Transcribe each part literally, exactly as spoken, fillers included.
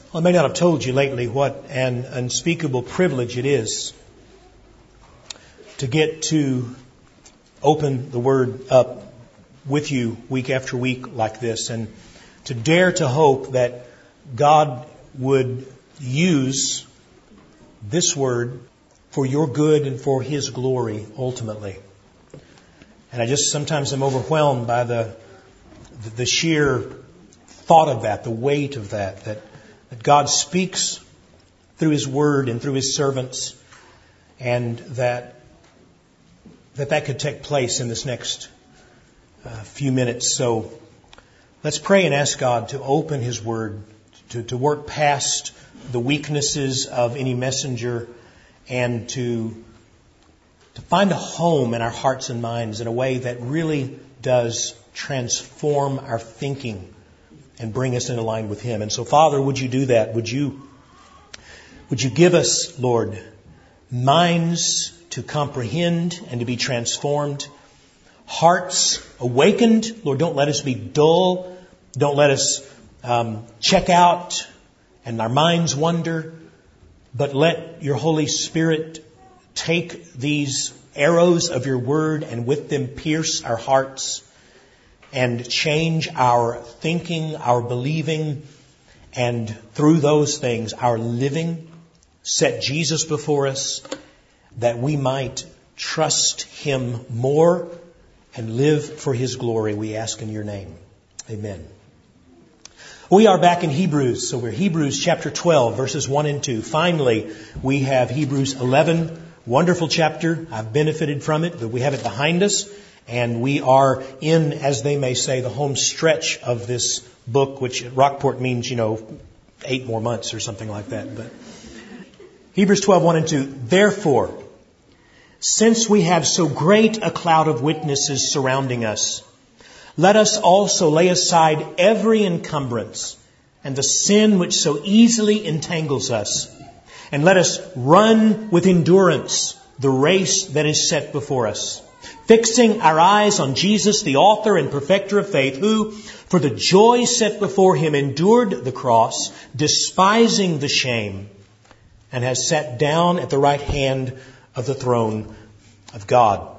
Well, I may not have told you lately what an unspeakable privilege it is to get to open the Word up with you week after week like this, and to dare to hope that God would use this Word for your good and for His glory ultimately. And I just sometimes am overwhelmed by the the sheer thought of that, the weight of that, that that God speaks through His Word and through His servants, and that that that could take place in this next uh, few minutes. So let's pray and ask God to open His Word, to, to work past the weaknesses of any messenger, and to to find a home in our hearts and minds in a way that really does transform our thinking and bring us into line with Him. And so, Father, would you do that? Would you, would you give us, Lord, minds to comprehend and to be transformed, hearts awakened. Lord, don't let us be dull. Don't let us um, check out and our minds wander. But let your Holy Spirit take these arrows of your Word and with them pierce our hearts and change our thinking, our believing, and through those things, our living. Set Jesus before us that we might trust Him more and live for His glory, we ask in your name. Amen. We are back in Hebrews, so we're Hebrews chapter twelve, verses one and two. Finally, we have Hebrews eleven, wonderful chapter. I've benefited from it, but we have it behind us. And we are in, as they may say, the home stretch of this book, which at Rockport means, you know, eight more months or something like that. But Hebrews twelve, one and two. Therefore, since we have so great a cloud of witnesses surrounding us, let us also lay aside every encumbrance and the sin which so easily entangles us. And let us run with endurance the race that is set before us, fixing our eyes on Jesus, the author and perfecter of faith, who, for the joy set before Him, endured the cross, despising the shame, and has sat down at the right hand of the throne of God.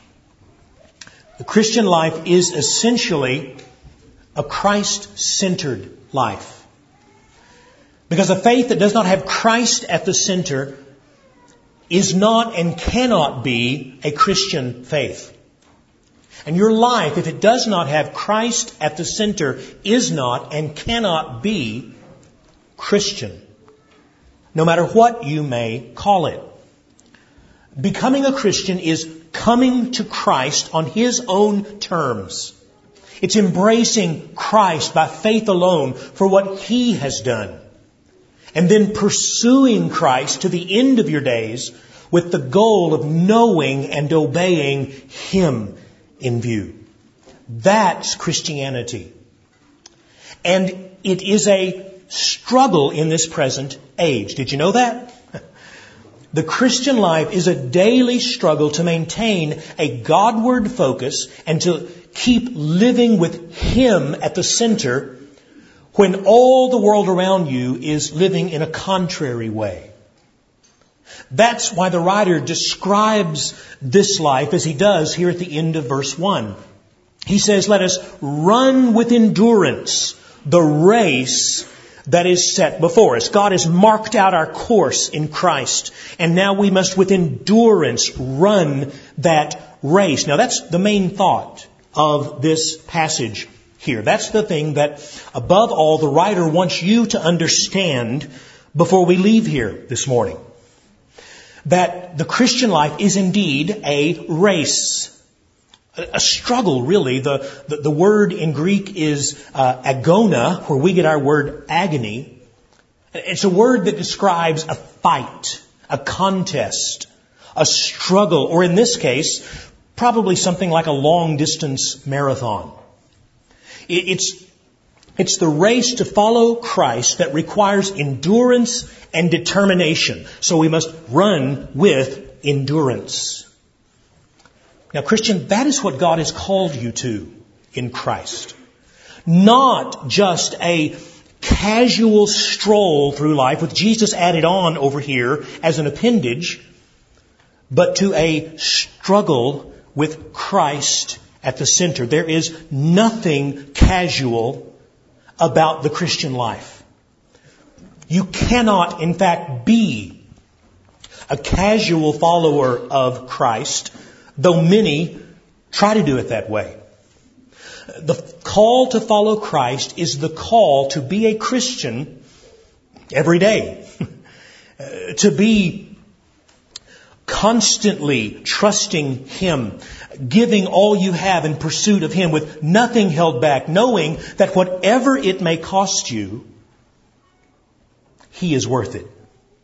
The Christian life is essentially a Christ-centered life. Because a faith that does not have Christ at the center is not and cannot be a Christian faith. And your life, if it does not have Christ at the center, is not and cannot be Christian, no matter what you may call it. Becoming a Christian is coming to Christ on His own terms. It's embracing Christ by faith alone for what He has done. And then pursuing Christ to the end of your days with the goal of knowing and obeying Him in view. That's Christianity. And it is a struggle in this present age. Did you know that? The Christian life is a daily struggle to maintain a Godward focus and to keep living with Him at the center when all the world around you is living in a contrary way. That's why the writer describes this life as he does here at the end of verse one. He says, let us run with endurance the race that is set before us. God has marked out our course in Christ, and now we must with endurance run that race. Now that's the main thought of this passage here. That's the thing that, above all, the writer wants you to understand before we leave here this morning. That the Christian life is indeed a race. A struggle, really. The, the, the word in Greek is uh, agona, where we get our word agony. It's a word that describes a fight, a contest, a struggle, or in this case, probably something like a long-distance marathon. It, it's, it's the race to follow Christ that requires endurance and determination. So we must run with endurance. Now, Christian, that is what God has called you to in Christ. Not just a casual stroll through life with Jesus added on over here as an appendage, but to a struggle with Christ at the center. There is nothing casual about the Christian life. You cannot, in fact, be a casual follower of Christ, though many try to do it that way. The call to follow Christ is the call to be a Christian every day. To be constantly trusting Him, giving all you have in pursuit of Him with nothing held back, knowing that whatever it may cost you, He is worth it.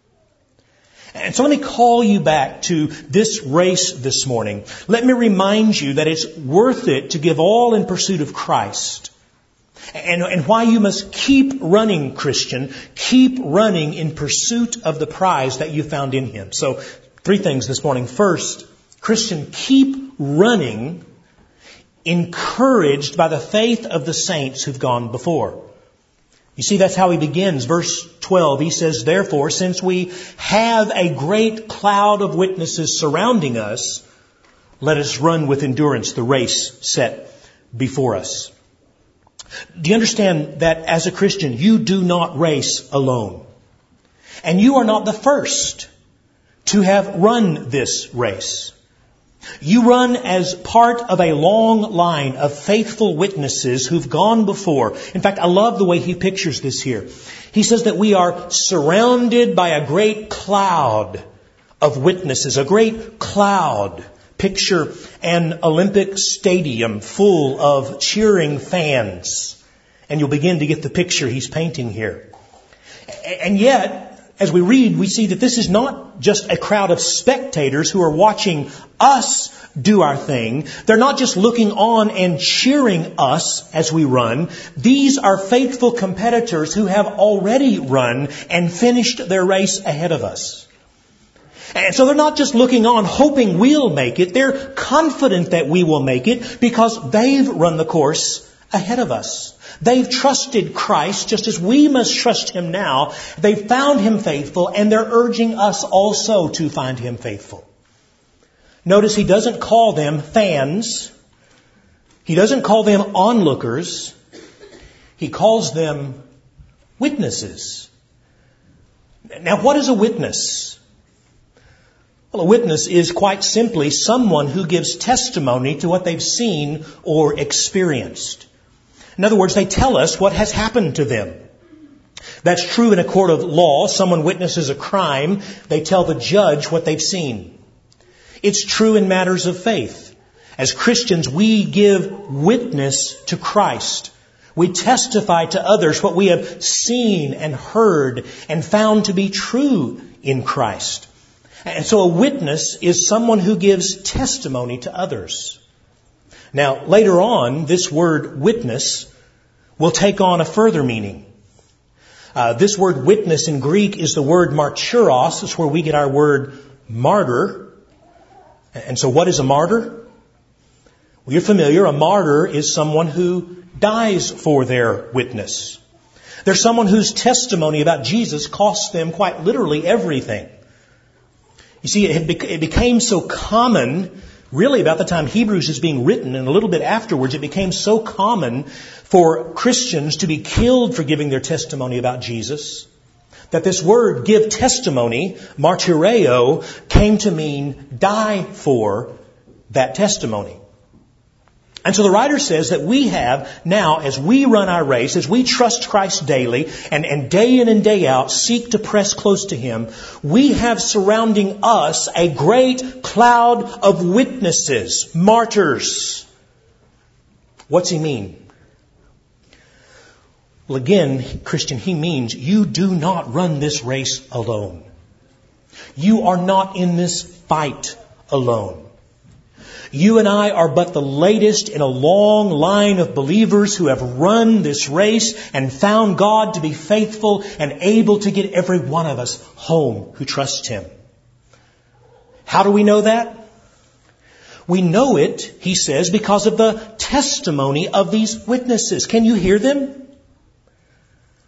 And so let me call you back to this race this morning. Let me remind you that it's worth it to give all in pursuit of Christ. And, and why you must keep running, Christian. Keep running in pursuit of the prize that you found in Him. So, three things this morning. First, Christian, keep running, encouraged by the faith of the saints who've gone before. You see, that's how he begins. Verse twelve, he says, therefore, since we have a great cloud of witnesses surrounding us, let us run with endurance the race set before us. Do you understand that as a Christian, you do not race alone? And you are not the first to have run this race. You run as part of a long line of faithful witnesses who've gone before. In fact, I love the way he pictures this here. He says that we are surrounded by a great cloud of witnesses, a great cloud. Picture an Olympic stadium full of cheering fans. And you'll begin to get the picture he's painting here. And yet, as we read, we see that this is not just a crowd of spectators who are watching us do our thing. They're not just looking on and cheering us as we run. These are faithful competitors who have already run and finished their race ahead of us. And so they're not just looking on hoping we'll make it. They're confident that we will make it because they've run the course ahead of us. They've trusted Christ just as we must trust Him now. They've found Him faithful, and they're urging us also to find Him faithful. Notice he doesn't call them fans. He doesn't call them onlookers. He calls them witnesses. Now, what is a witness? Well, a witness is quite simply someone who gives testimony to what they've seen or experienced. In other words, they tell us what has happened to them. That's true in a court of law. Someone witnesses a crime. They tell the judge what they've seen. It's true in matters of faith. As Christians, we give witness to Christ. We testify to others what we have seen and heard and found to be true in Christ. And so a witness is someone who gives testimony to others. Now, later on, this word witness will take on a further meaning. Uh, this word witness in Greek is the word martyros. It's where we get our word martyr. And so what is a martyr? Well, you're familiar. A martyr is someone who dies for their witness. They're someone whose testimony about Jesus costs them quite literally everything. You see, it, bec- it became so common, really about the time Hebrews is being written and a little bit afterwards, it became so common for Christians to be killed for giving their testimony about Jesus, that this word, give testimony, martyreo, came to mean die for that testimony. And so the writer says that we have now, as we run our race, as we trust Christ daily and, and day in and day out seek to press close to Him, we have surrounding us a great cloud of witnesses, martyrs. What's he mean? Well, again, Christian, he means you do not run this race alone. You are not in this fight alone. You and I are but the latest in a long line of believers who have run this race and found God to be faithful and able to get every one of us home who trust Him. How do we know that? We know it, he says, because of the testimony of these witnesses. Can you hear them?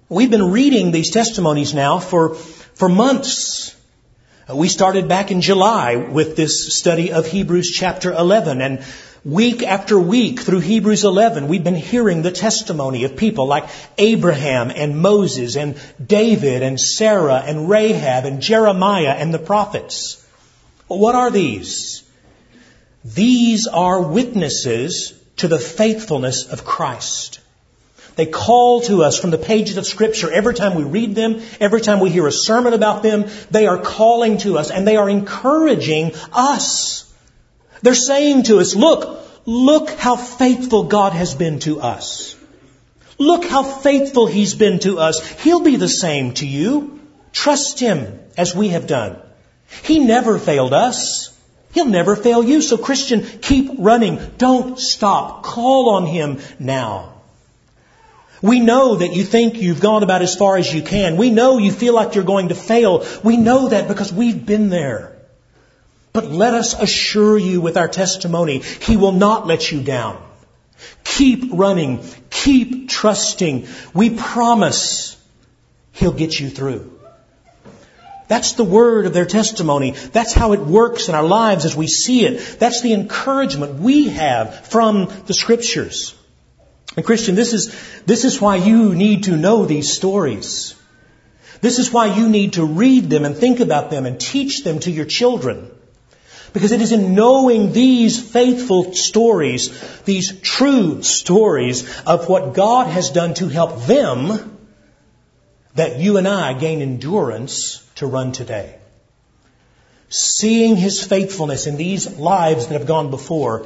We've been reading these testimonies now for, for months. We started back in July with this study of Hebrews chapter eleven, and week after week through Hebrews eleven, we've been hearing the testimony of people like Abraham and Moses and David and Sarah and Rahab and Jeremiah and the prophets. Well, what are these? These are witnesses to the faithfulness of Christ. They call to us from the pages of Scripture. Every time we read them, every time we hear a sermon about them, they are calling to us and they are encouraging us. They're saying to us, look, look how faithful God has been to us. Look how faithful He's been to us. He'll be the same to you. Trust Him as we have done. He never failed us. He'll never fail you. So Christian, keep running. Don't stop. Call on Him now. We know that you think you've gone about as far as you can. We know you feel like you're going to fail. We know that because we've been there. But let us assure you with our testimony, He will not let you down. Keep running. Keep trusting. We promise He'll get you through. That's the word of their testimony. That's how it works in our lives as we see it. That's the encouragement we have from the Scriptures. And Christian, this is, this is why you need to know these stories. This is why you need to read them and think about them and teach them to your children. Because it is in knowing these faithful stories, these true stories of what God has done to help them, that you and I gain endurance to run today. Seeing His faithfulness in these lives that have gone before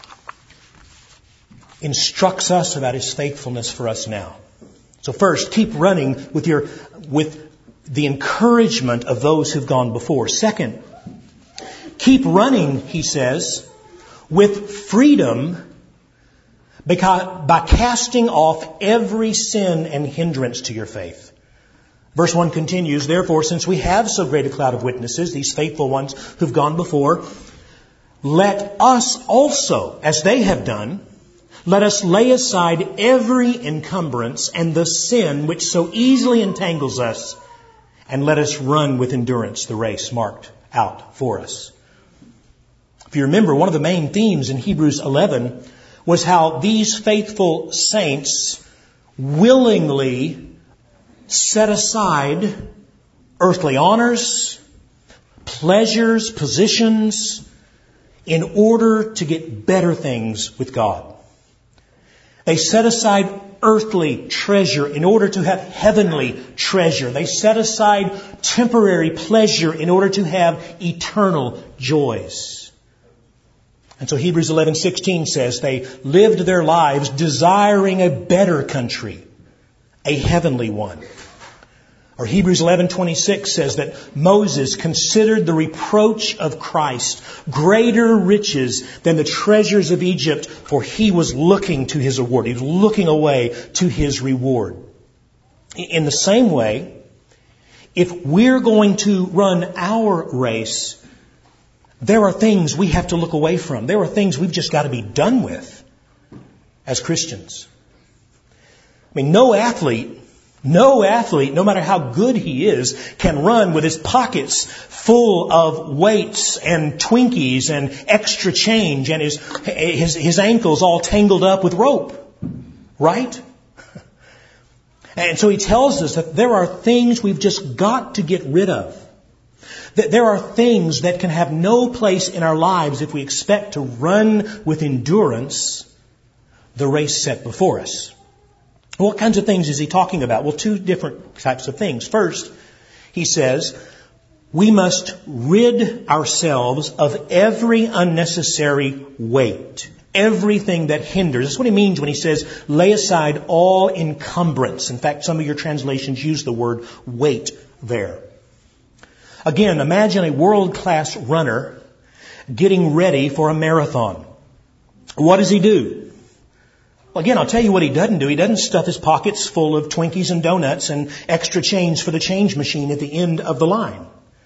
instructs us about His faithfulness for us now. So first, keep running with your with the encouragement of those who've gone before. Second, keep running, he says, with freedom because, by casting off every sin and hindrance to your faith. Verse one continues, therefore, since we have so great a cloud of witnesses, these faithful ones who've gone before, let us also, as they have done, let us lay aside every encumbrance and the sin which so easily entangles us, and let us run with endurance the race marked out for us. If you remember, one of the main themes in Hebrews eleven was how these faithful saints willingly set aside earthly honors, pleasures, positions, in order to get better things with God. They set aside earthly treasure in order to have heavenly treasure. They set aside temporary pleasure in order to have eternal joys. And so Hebrews eleven sixteen says they lived their lives desiring a better country, a heavenly one. Or Hebrews eleven twenty-six says that Moses considered the reproach of Christ greater riches than the treasures of Egypt, for he was looking to his reward. He was looking away to his reward. In the same way, if we're going to run our race, there are things we have to look away from. There are things we've just got to be done with as Christians. I mean, no athlete No athlete, no matter how good he is, can run with his pockets full of weights and Twinkies and extra change and his, his, his ankles all tangled up with rope. Right? And so he tells us that there are things we've just got to get rid of. That there are things that can have no place in our lives if we expect to run with endurance the race set before us. What kinds of things is he talking about? Well, two different types of things. First, he says, we must rid ourselves of every unnecessary weight, everything that hinders. That's what he means when he says, lay aside all encumbrance. In fact, some of your translations use the word weight there. Again, imagine a world-class runner getting ready for a marathon. What does he do? Well, again, I'll tell you what he doesn't do. He doesn't stuff his pockets full of Twinkies and donuts and extra change for the change machine at the end of the line.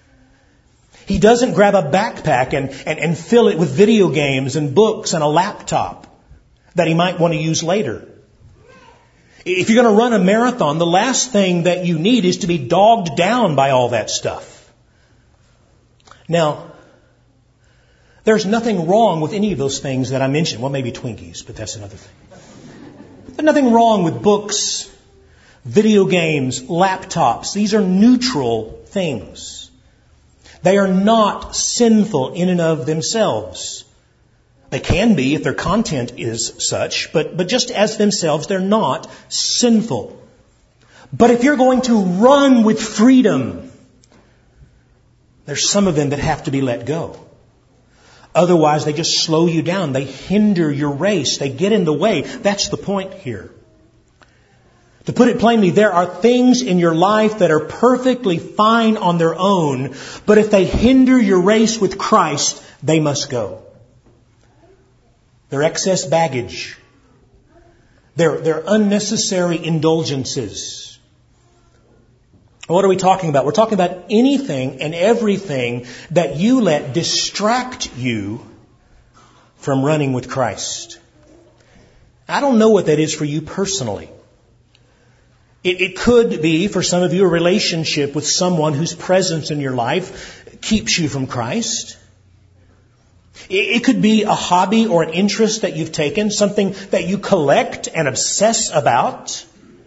He doesn't grab a backpack and, and, and fill it with video games and books and a laptop that he might want to use later. If you're going to run a marathon, the last thing that you need is to be dogged down by all that stuff. Now, there's nothing wrong with any of those things that I mentioned. Well, maybe Twinkies, but that's another thing. There's nothing wrong with books, video games, laptops. These are neutral things. They are not sinful in and of themselves. They can be if their content is such, but, but just as themselves, they're not sinful. But if you're going to run with freedom, there's some of them that have to be let go. Otherwise, they just slow you down. They hinder your race. They get in the way. That's the point here. To put it plainly, there are things in your life that are perfectly fine on their own, but if they hinder your race with Christ, they must go. They're excess baggage. They're, they're unnecessary indulgences. What are we talking about? We're talking about anything and everything that you let distract you from running with Christ. I don't know what that is for you personally. It, it could be, for some of you, a relationship with someone whose presence in your life keeps you from Christ. It could be a hobby or an interest that you've taken, something that you collect and obsess about.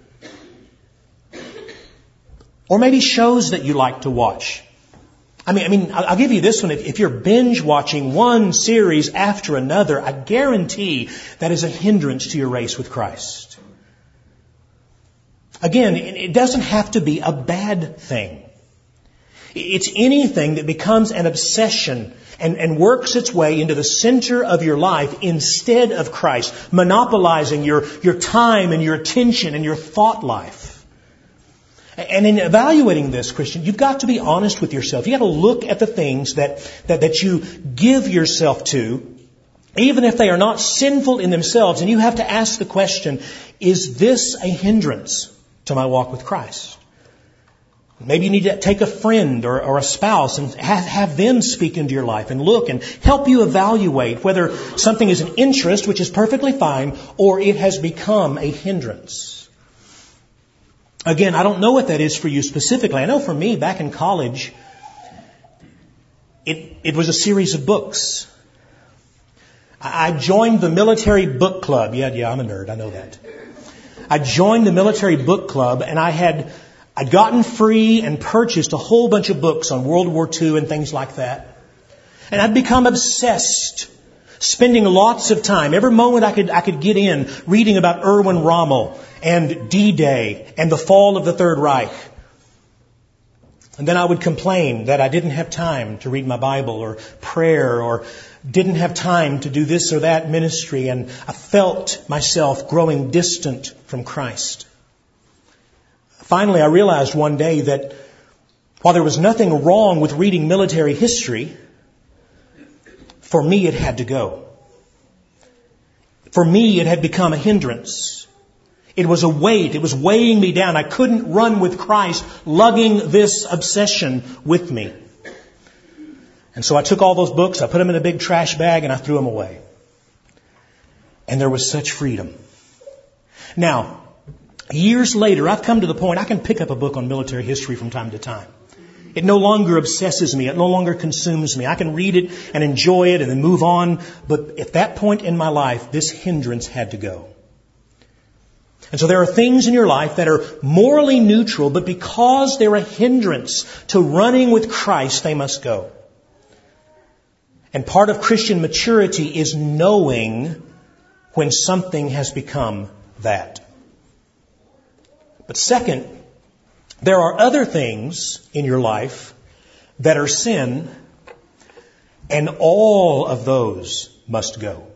Or maybe shows that you like to watch. I mean, I mean, I'll give you this one. If, if you're binge watching one series after another, I guarantee that is a hindrance to your race with Christ. Again, it doesn't have to be a bad thing. It's anything that becomes an obsession and, and works its way into the center of your life instead of Christ, monopolizing your, your time and your attention and your thought life. And in evaluating this, Christian, you've got to be honest with yourself. You've got to look at the things that, that, that you give yourself to, even if they are not sinful in themselves. And you have to ask the question, is this a hindrance to my walk with Christ? Maybe you need to take a friend or, or a spouse and have, have them speak into your life and look and help you evaluate whether something is an interest, which is perfectly fine, or it has become a hindrance. Again, I don't know what that is for you specifically. I know for me, back in college, it, it was a series of books. I joined the military book club. Yeah, yeah, I'm a nerd. I know that. I joined the military book club, and I had I'd gotten free and purchased a whole bunch of books on World War Two and things like that. And I'd become obsessed, spending lots of time, every moment I could I could get in, reading about Erwin Rommel and D-Day and the fall of the Third Reich. And then I would complain that I didn't have time to read my Bible or prayer or didn't have time to do this or that ministry. And I felt myself growing distant from Christ. Finally, I realized one day that while there was nothing wrong with reading military history, for me it had to go. For me it had become a hindrance. It was a weight. It was weighing me down. I couldn't run with Christ, lugging this obsession with me. And so I took all those books, I put them in a big trash bag, and I threw them away. And there was such freedom. Now, years later, I've come to the point I can pick up a book on military history from time to time. It no longer obsesses me. It no longer consumes me. I can read it and enjoy it and then move on. But at that point in my life, this hindrance had to go. And so there are things in your life that are morally neutral, but because they're a hindrance to running with Christ, they must go. And part of Christian maturity is knowing when something has become that. But second, there are other things in your life that are sin, and all of those must go.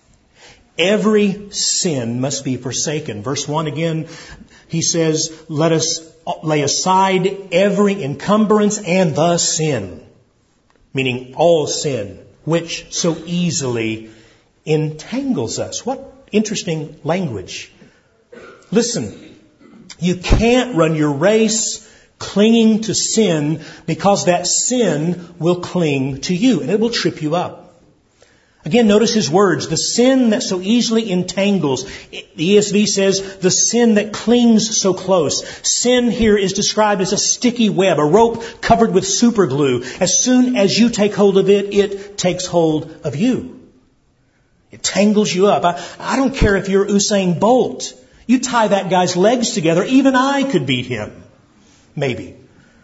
Every sin must be forsaken. Verse one again, he says, let us lay aside every encumbrance and the sin, meaning all sin, which so easily entangles us. What interesting language. Listen, you can't run your race clinging to sin because that sin will cling to you and it will trip you up. Again, notice his words. The sin that so easily entangles. The E S V says the sin that clings so close. Sin here is described as a sticky web, a rope covered with super glue. As soon as you take hold of it, it takes hold of you. It tangles you up. I, I don't care if you're Usain Bolt. You tie that guy's legs together, even I could beat him. Maybe.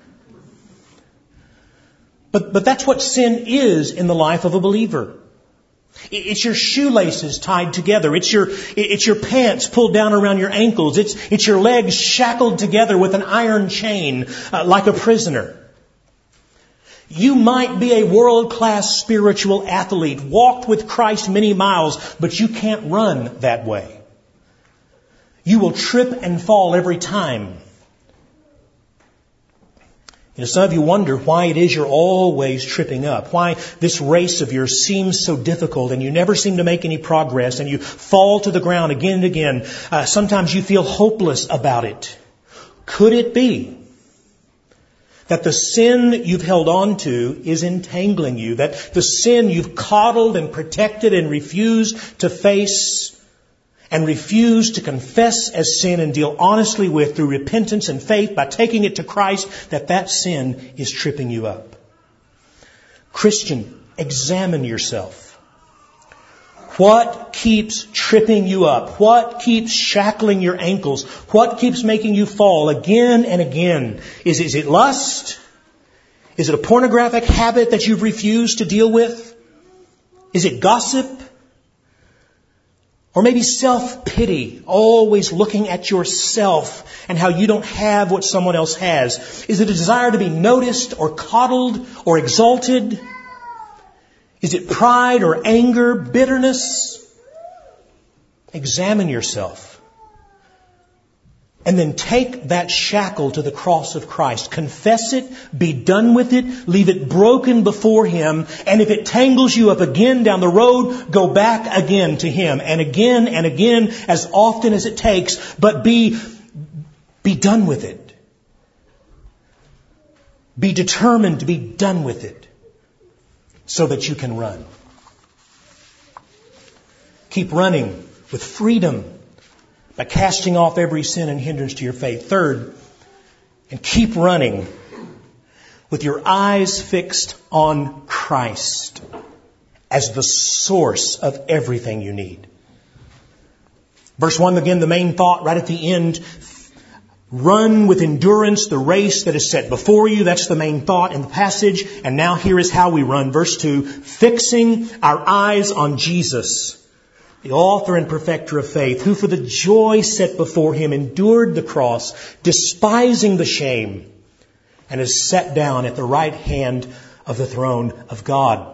But, but that's what sin is in the life of a believer. It's your shoelaces tied together. It's your, it's your pants pulled down around your ankles. It's, it's your legs shackled together with an iron chain, uh, like a prisoner. You might be a world-class spiritual athlete, walked with Christ many miles, but you can't run that way. You will trip and fall every time. You know, some of you wonder why it is you're always tripping up, why this race of yours seems so difficult and you never seem to make any progress and you fall to the ground again and again. Uh, sometimes you feel hopeless about it. Could it be that the sin you've held on to is entangling you, that the sin you've coddled and protected and refused to face and refuse to confess as sin and deal honestly with through repentance and faith by taking it to Christ, that that sin is tripping you up? Christian, examine yourself. What keeps tripping you up? What keeps shackling your ankles? What keeps making you fall again and again? Is, is it lust? Is it a pornographic habit that you've refused to deal with? Is it gossip? Or maybe self-pity, always looking at yourself and how you don't have what someone else has. Is it a desire to be noticed or coddled or exalted? Is it pride or anger, bitterness? Examine yourself. And then take that shackle to the cross of Christ. Confess it, be done with it, leave it broken before Him. And if it tangles you up again down the road, go back again to Him. And again and again, as often as it takes. But be, be done with it. Be determined to be done with it so that you can run. Keep running with freedom by casting off every sin and hindrance to your faith. Third, and keep running with your eyes fixed on Christ as the source of everything you need. Verse one, again, the main thought right at the end. Run with endurance the race that is set before you. That's the main thought in the passage. And now here is how we run. Verse two, fixing our eyes on Jesus, the author and perfecter of faith, who for the joy set before Him endured the cross, despising the shame, and is set down at the right hand of the throne of God.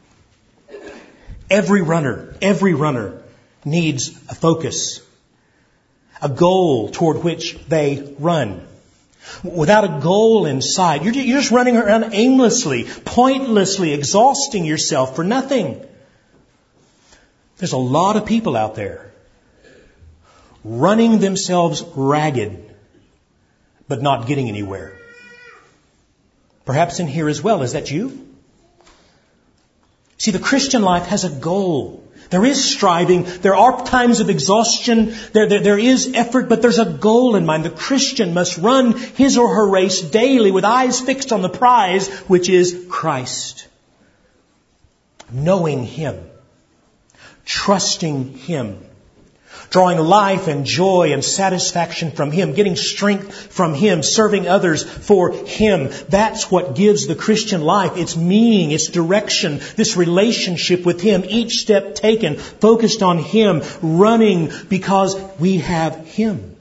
Every runner, every runner needs a focus, a goal toward which they run. Without a goal in sight, you're just running around aimlessly, pointlessly, exhausting yourself for nothing. There's a lot of people out there running themselves ragged, but not getting anywhere. Perhaps in here as well. Is that you? See, the Christian life has a goal. There is striving. There are times of exhaustion. There, there, there is effort, but there's a goal in mind. The Christian must run his or her race daily with eyes fixed on the prize, which is Christ. Knowing Him. Trusting Him, drawing life and joy and satisfaction from Him, getting strength from Him, serving others for Him. That's what gives the Christian life its meaning, its direction, this relationship with Him, each step taken, focused on Him, running because we have Him.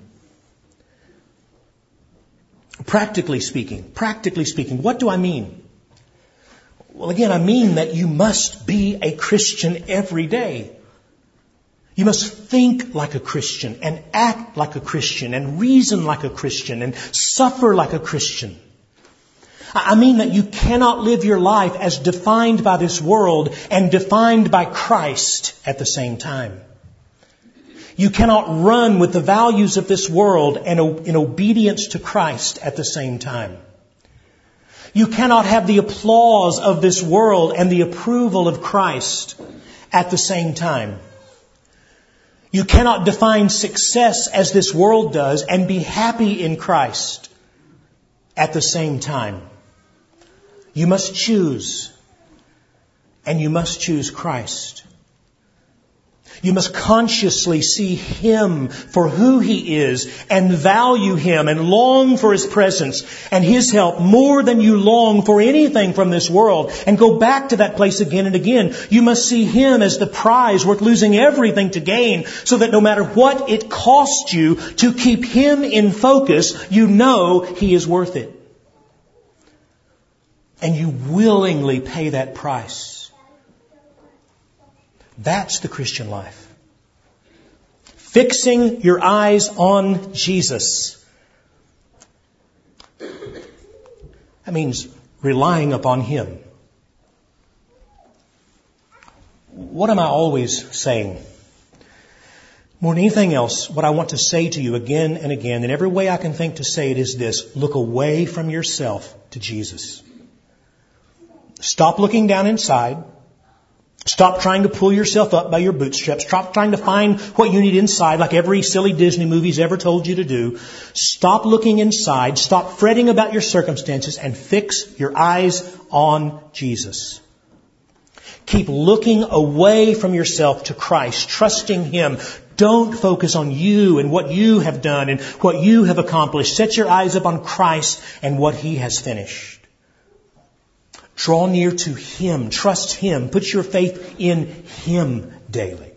Practically speaking, practically speaking, what do I mean? Well, again, I mean that you must be a Christian every day. You must think like a Christian and act like a Christian and reason like a Christian and suffer like a Christian. I mean that you cannot live your life as defined by this world and defined by Christ at the same time. You cannot run with the values of this world and in obedience to Christ at the same time. You cannot have the applause of this world and the approval of Christ at the same time. You cannot define success as this world does and be happy in Christ at the same time. You must choose, and you must choose Christ. You must consciously see Him for who He is and value Him and long for His presence and His help more than you long for anything from this world, and go back to that place again and again. You must see Him as the prize worth losing everything to gain, so that no matter what it costs you to keep Him in focus, you know He is worth it. And you willingly pay that price. That's the Christian life. Fixing your eyes on Jesus. That means relying upon Him. What am I always saying? More than anything else, what I want to say to you again and again, in every way I can think to say it, is this: look away from yourself to Jesus. Stop looking down inside. Stop trying to pull yourself up by your bootstraps. Stop trying to find what you need inside, like every silly Disney movie's ever told you to do. Stop looking inside. Stop fretting about your circumstances and fix your eyes on Jesus. Keep looking away from yourself to Christ, trusting Him. Don't focus on you and what you have done and what you have accomplished. Set your eyes up on Christ and what He has finished. Draw near to Him. Trust Him. Put your faith in Him daily.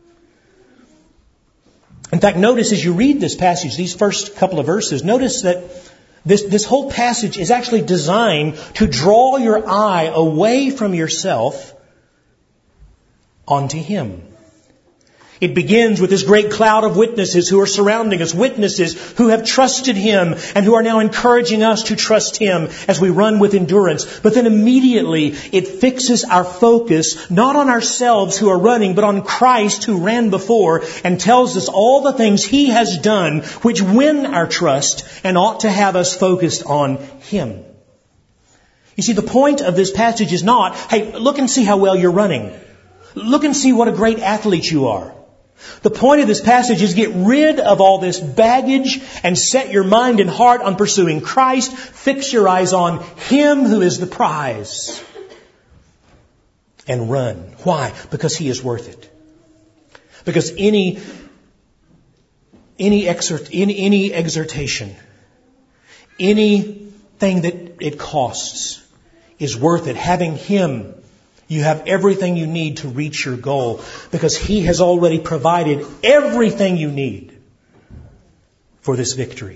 In fact, notice as you read this passage, these first couple of verses, notice that this, this whole passage is actually designed to draw your eye away from yourself onto Him. It begins with this great cloud of witnesses who are surrounding us, witnesses who have trusted Him and who are now encouraging us to trust Him as we run with endurance. But then immediately it fixes our focus not on ourselves who are running, but on Christ who ran before, and tells us all the things He has done which win our trust and ought to have us focused on Him. You see, the point of this passage is not, hey, look and see how well you're running. Look and see what a great athlete you are. The point of this passage is get rid of all this baggage and set your mind and heart on pursuing Christ. Fix your eyes on Him who is the prize. And run. Why? Because He is worth it. Because any, any, exhort, any, any exhortation, anything that it costs is worth it. Having Him, you have everything you need to reach your goal, because He has already provided everything you need for this victory.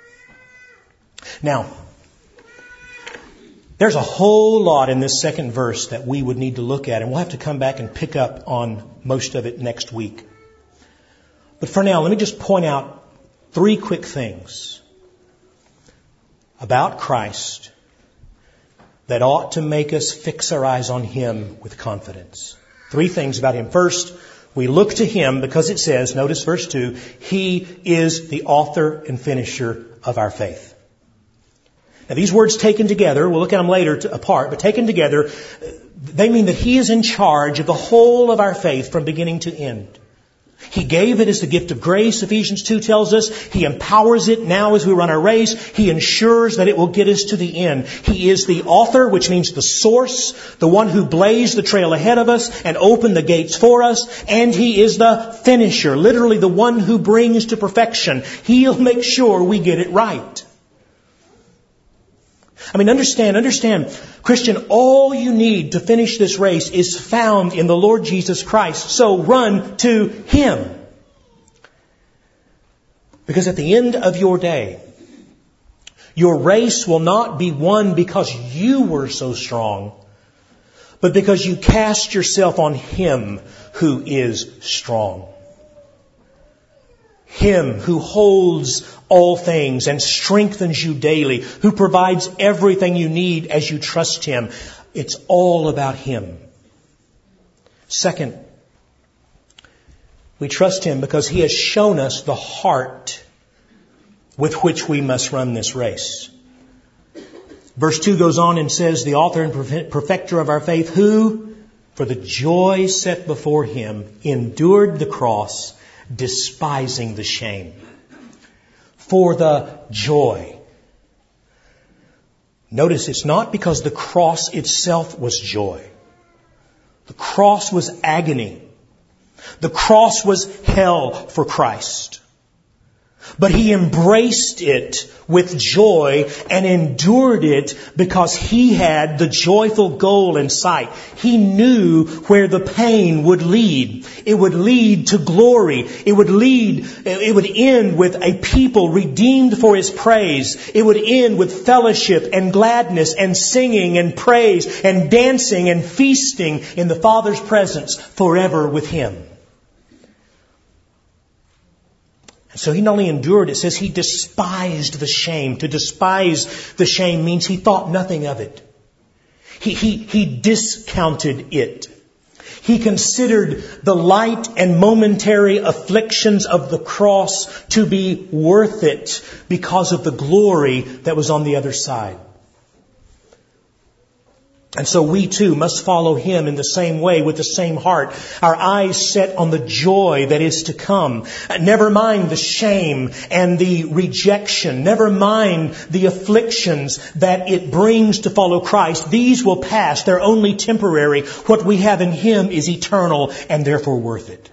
Now, there's a whole lot in this second verse that we would need to look at, and we'll have to come back and pick up on most of it next week. But for now, let me just point out three quick things about Christ that ought to make us fix our eyes on Him with confidence. Three things about Him. First, we look to Him because it says, notice verse two, He is the author and finisher of our faith. Now these words taken together, we'll look at them later to, apart, but taken together, they mean that He is in charge of the whole of our faith from beginning to end. He gave it as the gift of grace, Ephesians two tells us. He empowers it now as we run our race. He ensures that it will get us to the end. He is the author, which means the source, the one who blazed the trail ahead of us and opened the gates for us. And He is the finisher, literally the one who brings to perfection. He'll make sure we get it right. I mean, understand, understand, Christian, all you need to finish this race is found in the Lord Jesus Christ. So run to Him. Because at the end of your day, your race will not be won because you were so strong, but because you cast yourself on Him who is strong. Him who holds all things and strengthens you daily, who provides everything you need as you trust Him. It's all about Him. Second, we trust Him because He has shown us the heart with which we must run this race. Verse two goes on and says, the author and perfecter of our faith, who for the joy set before him, endured the cross, despising the shame. For the joy. Notice it's not because the cross itself was joy. The cross was agony. The cross was hell for Christ. But he embraced it with joy and endured it because he had the joyful goal in sight. He knew where the pain would lead. It would lead to glory. It would lead, it would end with a people redeemed for his praise. It would end with fellowship and gladness and singing and praise and dancing and feasting in the Father's presence forever with him. So he not only endured, it says he despised the shame. To despise the shame means he thought nothing of it. He, he, he discounted it. He considered the light and momentary afflictions of the cross to be worth it because of the glory that was on the other side. And so we too must follow him in the same way with the same heart. Our eyes set on the joy that is to come. Never mind the shame and the rejection. Never mind the afflictions that it brings to follow Christ. These will pass. They're only temporary. What we have in him is eternal and therefore worth it.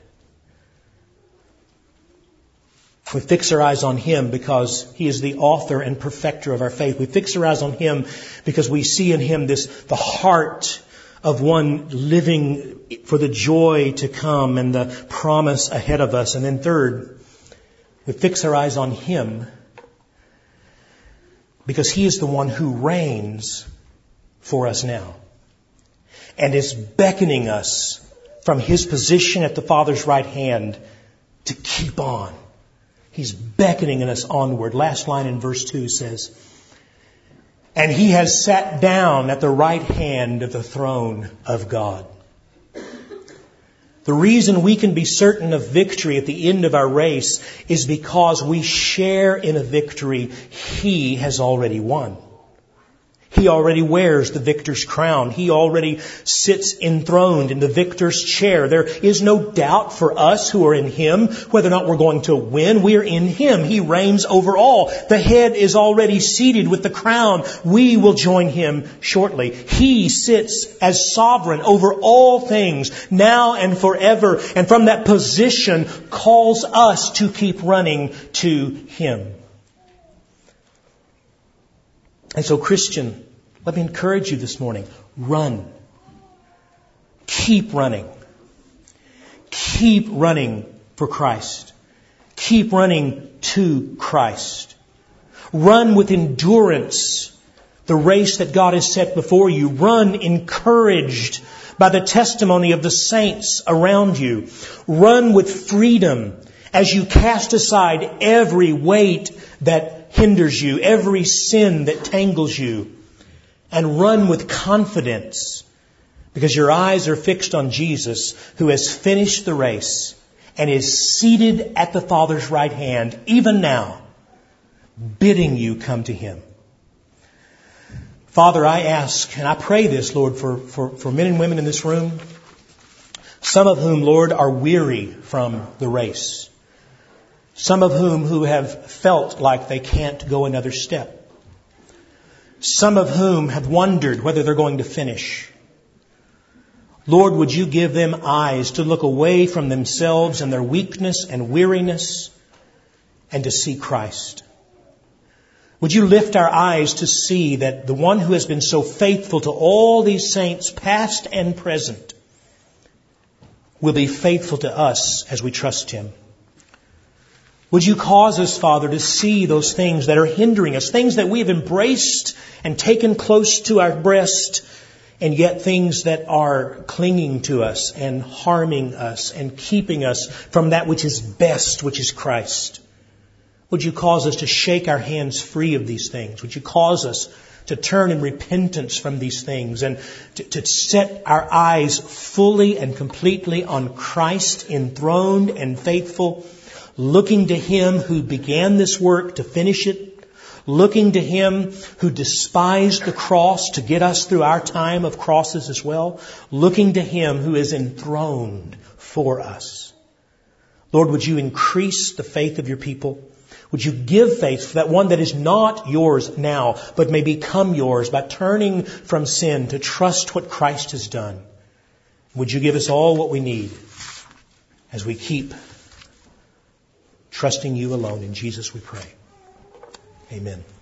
We fix our eyes on him because he is the author and perfecter of our faith. We fix our eyes on him because we see in him this, the heart of one living for the joy to come and the promise ahead of us. And then third, we fix our eyes on him because he is the one who reigns for us now and is beckoning us from his position at the Father's right hand to keep on. He's beckoning us onward. Last line in verse two says, and he has sat down at the right hand of the throne of God. The reason we can be certain of victory at the end of our race is because we share in a victory he has already won. He already wears the victor's crown. He already sits enthroned in the victor's chair. There is no doubt for us who are in him whether or not we're going to win. We are in him. He reigns over all. The head is already seated with the crown. We will join him shortly. He sits as sovereign over all things now and forever. And from that position calls us to keep running to him. And so, Christian, let me encourage you this morning. Run. Keep running. Keep running for Christ. Keep running to Christ. Run with endurance the race that God has set before you. Run encouraged by the testimony of the saints around you. Run with freedom as you cast aside every weight that hinders you, every sin that tangles you, and run with confidence because your eyes are fixed on Jesus, who has finished the race and is seated at the Father's right hand, even now, bidding you come to him. Father, I ask, and I pray this, Lord, for, for, for men and women in this room, some of whom, Lord, are weary from the race. Some of whom who have felt like they can't go another step. Some of whom have wondered whether they're going to finish. Lord, would you give them eyes to look away from themselves and their weakness and weariness and to see Christ. Would you lift our eyes to see that the one who has been so faithful to all these saints, past and present, will be faithful to us as we trust him. Would you cause us, Father, to see those things that are hindering us, things that we have embraced and taken close to our breast, and yet things that are clinging to us and harming us and keeping us from that which is best, which is Christ. Would you cause us to shake our hands free of these things? Would you cause us to turn in repentance from these things and to, to set our eyes fully and completely on Christ, enthroned and faithful, looking to him who began this work to finish it, looking to Him who despised the cross to get us through our time of crosses as well, looking to Him who is enthroned for us. Lord, would you increase the faith of your people? Would you give faith for that one that is not yours now, but may become yours by turning from sin to trust what Christ has done? Would you give us all what we need as we keep trusting you alone? In Jesus we pray. Amen.